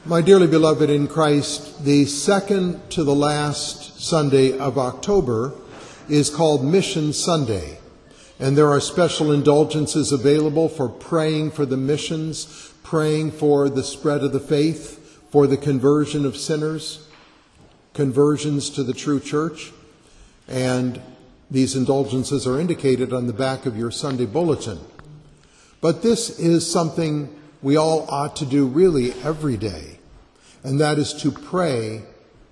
My dearly beloved in Christ, the second to the last Sunday of October is called Mission Sunday, and there are special indulgences available for praying for the missions, praying for the spread of the faith, for the conversion of sinners, conversions to the true church, and these indulgences are indicated on the back of your Sunday bulletin. But this is something we all ought to do really every day, and that is to pray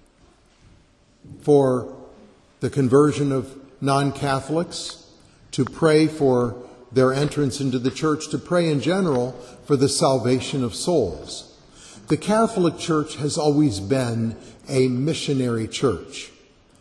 for the conversion of non-Catholics, to pray for their entrance into the church, to pray in general for the salvation of souls. The Catholic Church has always been a missionary church.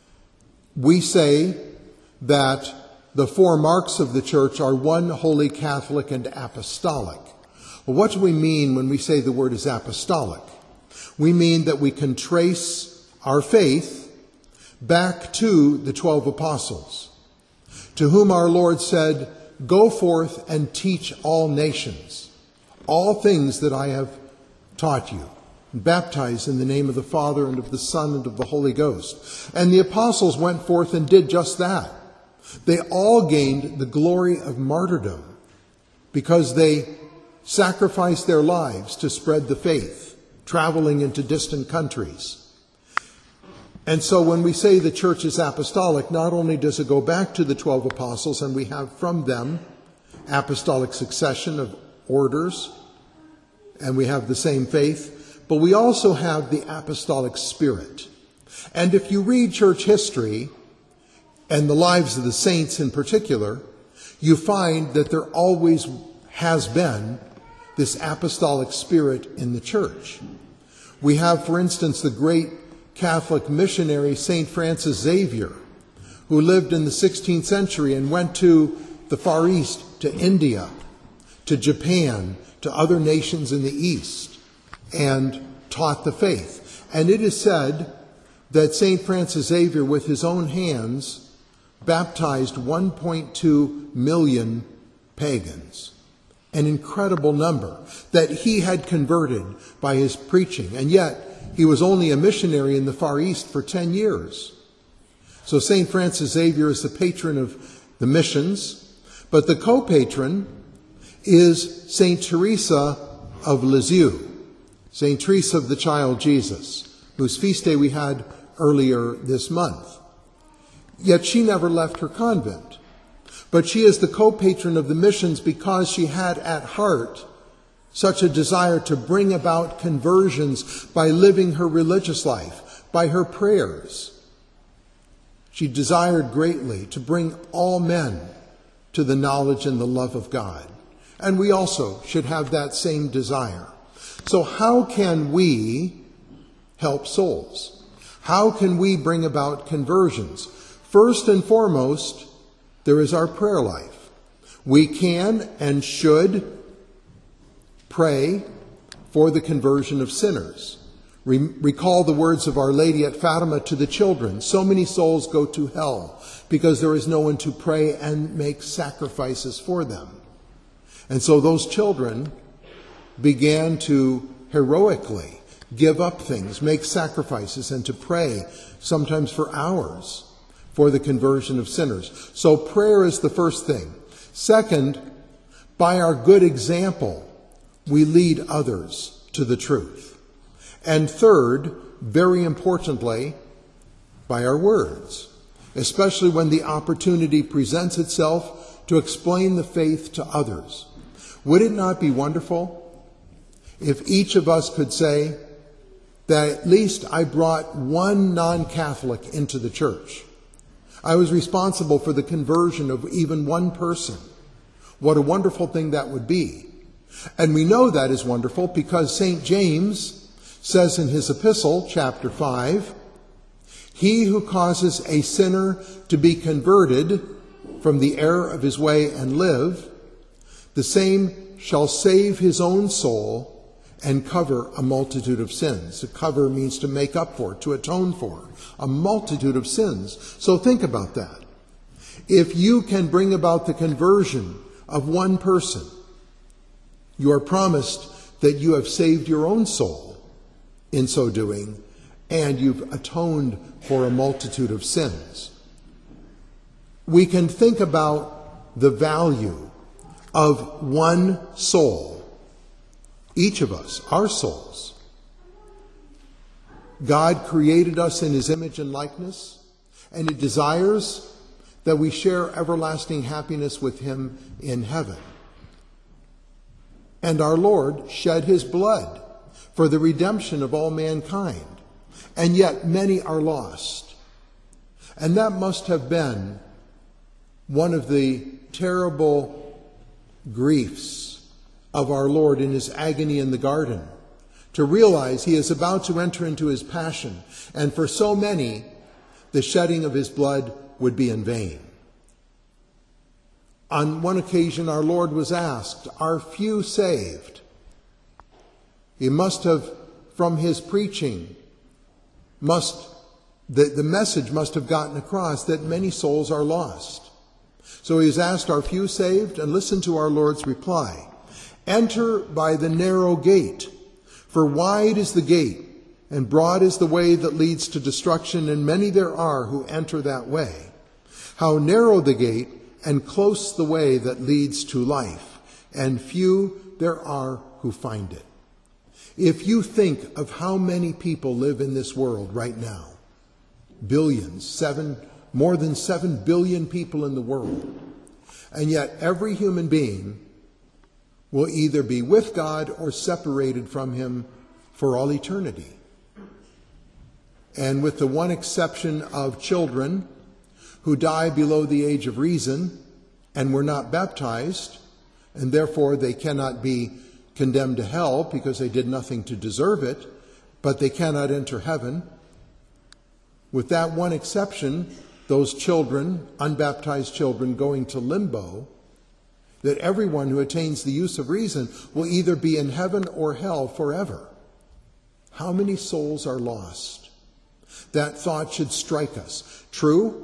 We say that the four marks of the church are one, holy, Catholic, and apostolic. Well, what do we mean when we say the word is apostolic? We mean that we can trace our faith back to the 12 apostles, to whom our Lord said, "Go forth and teach all nations, all things that I have taught you. Baptize in the name of the Father and of the Son and of the Holy Ghost." And the apostles went forth and did just that. They all gained the glory of martyrdom because they sacrificed their lives to spread the faith, traveling into distant countries. And so when we say the church is apostolic, not only does it go back to the 12 apostles, and we have from them apostolic succession of orders, and we have the same faith, but we also have the apostolic spirit. And if you read church history, and the lives of the saints in particular, you find that there always has been this apostolic spirit in the church. We have, for instance, the great Catholic missionary St. Francis Xavier, who lived in the 16th century and went to the Far East, to India, to Japan, to other nations in the East, and taught the faith. And it is said that St. Francis Xavier, with his own hands, baptized 1.2 million pagans, an incredible number that he had converted by his preaching. And yet he was only a missionary in the Far East for 10 years. So St. Francis Xavier is the patron of the missions, but the co-patron is St. Teresa of Lisieux, St. Teresa of the Child Jesus, whose feast day we had earlier this month. Yet she never left her convent. But she is the co-patron of the missions because she had at heart such a desire to bring about conversions by living her religious life, by her prayers. She desired greatly to bring all men to the knowledge and the love of God. And we also should have that same desire. So how can we help souls? How can we bring about conversions? First and foremost, there is our prayer life. We can and should pray for the conversion of sinners. Recall the words of Our Lady at Fatima to the children. So many souls go to hell because there is no one to pray and make sacrifices for them. And so those children began to heroically give up things, make sacrifices, and to pray, sometimes for hours, for the conversion of sinners. So prayer is the first thing. Second, by our good example, we lead others to the truth. And third, very importantly, by our words, especially when the opportunity presents itself to explain the faith to others. Would it not be wonderful if each of us could say that at least I brought one non-Catholic into the church? I was responsible for the conversion of even one person. What a wonderful thing that would be. And we know that is wonderful because St. James says in his epistle, chapter 5, "He who causes a sinner to be converted from the error of his way and live, the same shall save his own soul and cover a multitude of sins." To cover means to make up for, to atone for, a multitude of sins. So think about that. If you can bring about the conversion of one person, you are promised that you have saved your own soul in so doing, and you've atoned for a multitude of sins. We can think about the value of one soul, each of us, our souls. God created us in his image and likeness, and he desires that we share everlasting happiness with him in heaven. And our Lord shed his blood for the redemption of all mankind, and yet many are lost. And that must have been one of the terrible griefs of our Lord in his agony in the garden, to realize he is about to enter into his passion, and for so many, the shedding of his blood would be in vain. On one occasion, our Lord was asked, "Are few saved?" He must have, from his preaching, the message must have gotten across that many souls are lost. So he was asked, "Are few saved?" And listen to our Lord's reply. "Enter by the narrow gate, for wide is the gate, and broad is the way that leads to destruction, and many there are who enter that way. How narrow the gate, and close the way that leads to life, and few there are who find it." If you think of how many people live in this world right now, billions, more than 7 billion people in the world, and yet every human being will either be with God or separated from him for all eternity. And with the one exception of children who die below the age of reason and were not baptized, and therefore they cannot be condemned to hell because they did nothing to deserve it, but they cannot enter heaven. With that one exception, those children, unbaptized children, going to limbo, that everyone who attains the use of reason will either be in heaven or hell forever. How many souls are lost? That thought should strike us. True,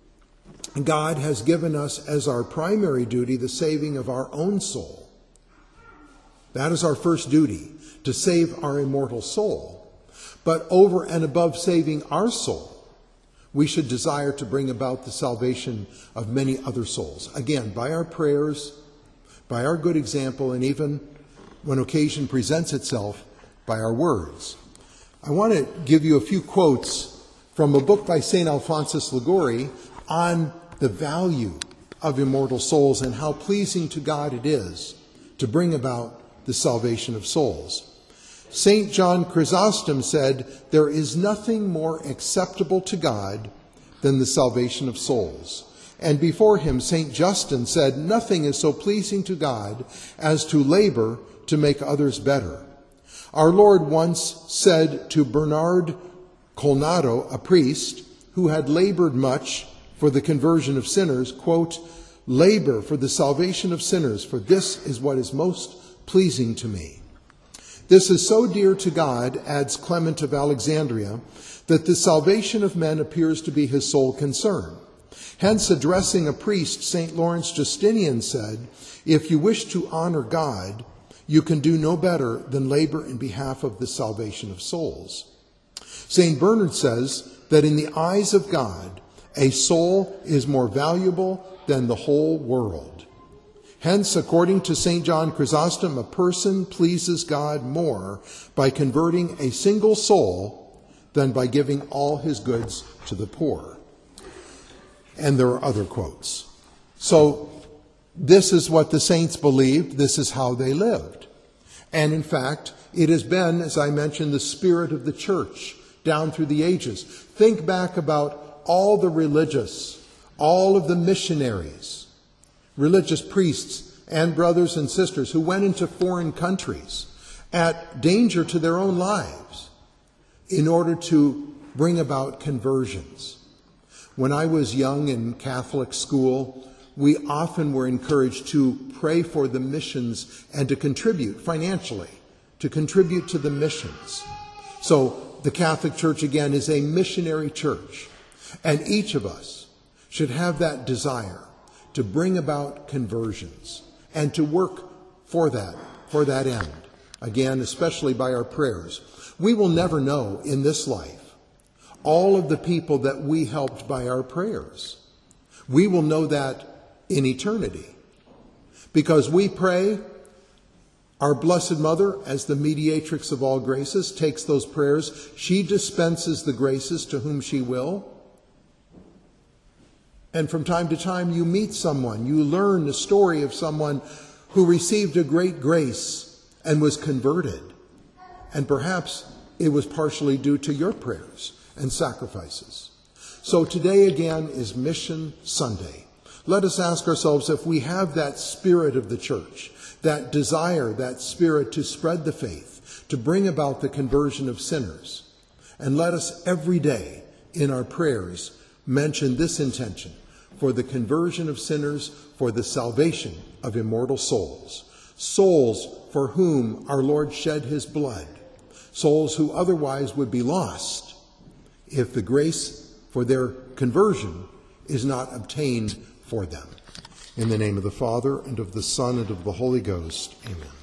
God has given us as our primary duty the saving of our own soul. That is our first duty, to save our immortal soul. But over and above saving our soul, we should desire to bring about the salvation of many other souls. Again, by our prayers, by our good example, and even when occasion presents itself, by our words. I want to give you a few quotes from a book by St. Alphonsus Liguori on the value of immortal souls and how pleasing to God it is to bring about the salvation of souls. St. John Chrysostom said, "There is nothing more acceptable to God than the salvation of souls." And before him, St. Justin said, "Nothing is so pleasing to God as to labor to make others better." Our Lord once said to Bernard Colnado, a priest who had labored much for the conversion of sinners, quote, "Labor for the salvation of sinners, for this is what is most pleasing to me." This is so dear to God, adds Clement of Alexandria, that the salvation of men appears to be his sole concern. Hence, addressing a priest, St. Lawrence Justinian said, "If you wish to honor God, you can do no better than labor in behalf of the salvation of souls." St. Bernard says that in the eyes of God, a soul is more valuable than the whole world. Hence, according to St. John Chrysostom, a person pleases God more by converting a single soul than by giving all his goods to the poor. And there are other quotes. So this is what the saints believed. This is how they lived. And in fact, it has been, as I mentioned, the spirit of the church down through the ages. Think back about all the religious, all of the missionaries, religious priests and brothers and sisters who went into foreign countries at danger to their own lives in order to bring about conversions. When I was young in Catholic school, we often were encouraged to pray for the missions and to contribute financially, to contribute to the missions. So the Catholic Church, again, is a missionary church. And each of us should have that desire to bring about conversions and to work for that end. again, especially by our prayers. We will never know in this life all of the people that we helped by our prayers. We will know that in eternity, because we pray. Our Blessed Mother, as the mediatrix of all graces, takes those prayers. She dispenses the graces to whom she will. And from time to time you meet someone, you learn the story of someone who received a great grace and was converted. And perhaps it was partially due to your prayers and sacrifices. So today again is Mission Sunday. Let us ask ourselves if we have that spirit of the church, that desire, that spirit to spread the faith, to bring about the conversion of sinners. And let us every day in our prayers mention this intention: for the conversion of sinners, for the salvation of immortal souls. Souls for whom our Lord shed his blood. Souls who otherwise would be lost if the grace for their conversion is not obtained for them. In the name of the Father, and of the Son, and of the Holy Ghost. Amen.